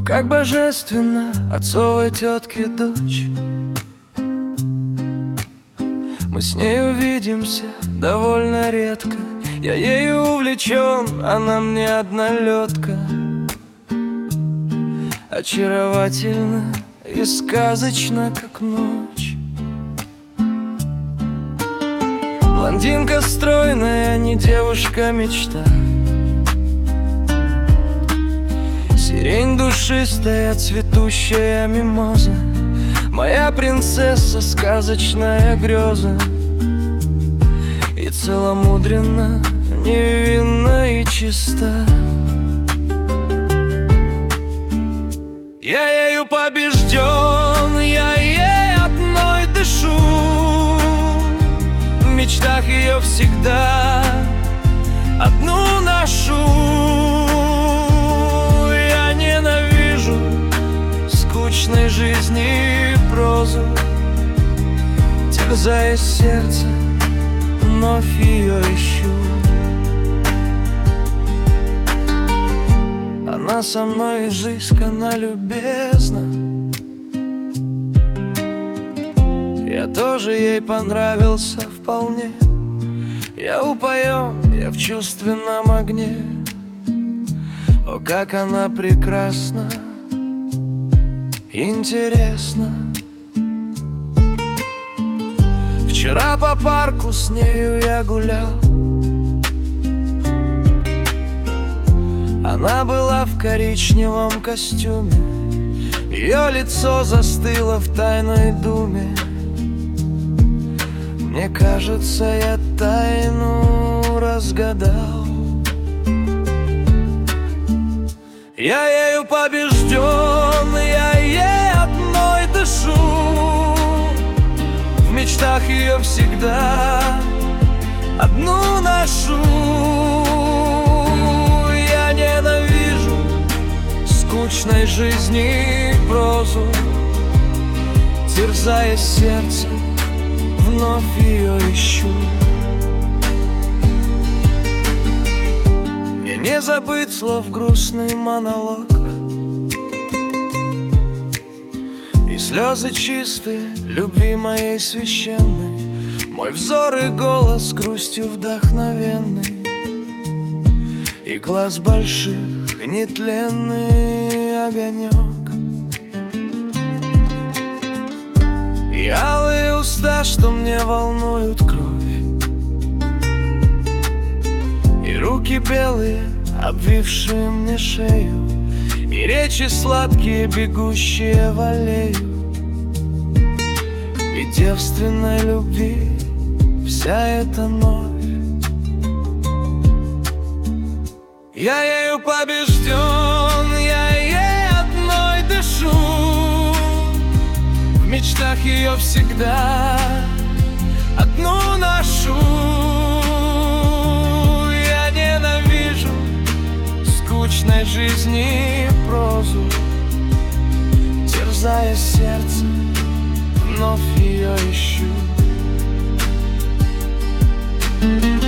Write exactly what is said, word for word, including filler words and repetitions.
как божественно отцовой тетки дочь. Мы с ней увидимся довольно редко. Я ею увлечен, она мне однолетка. Очаровательна и сказочна, как ночь. Блондинка стройная, не девушка-мечта. Сирень душистая, цветущая мимоза, моя принцесса, сказочная греза. И целомудренна, невинна и чиста. Я ею побежден, я ей одной дышу. В мечтах ее всегда одну ношу. Я ненавижу скучной жизни прозу, терзая сердце, вновь ее ищу. Она со мной изысканно любезна. Я тоже ей понравился вполне. Я упоен, я в чувственном огне. О, как она прекрасна, интересна. Вчера по парку с нею я гулял. Она была в коричневом костюме. Ее лицо застыло в тайной думе. Мне кажется, я тайну разгадал. Я ею побежден, я ей одной дышу. В мечтах ее всегда одну ношу. Я ненавижу скучной жизни прозу, терзая сердце, вновь ее ищу. Мне не забыть слов грустный монолог и слезы чистые любви моей священной. Мой взор и голос грустью вдохновенный, и глаз больших нетленный огонек, и алые уста, что мне волнуют кровь, и руки белые, обвившие мне шею, и речи сладкие, бегущие в аллею. И девственной любви вся эта ночь. Я ею побежден, я ей одной дышу. В мечтах ее всегда одну ношу. Я ненавижу скучной жизни прозу, терзая сердце, вновь ее ищу.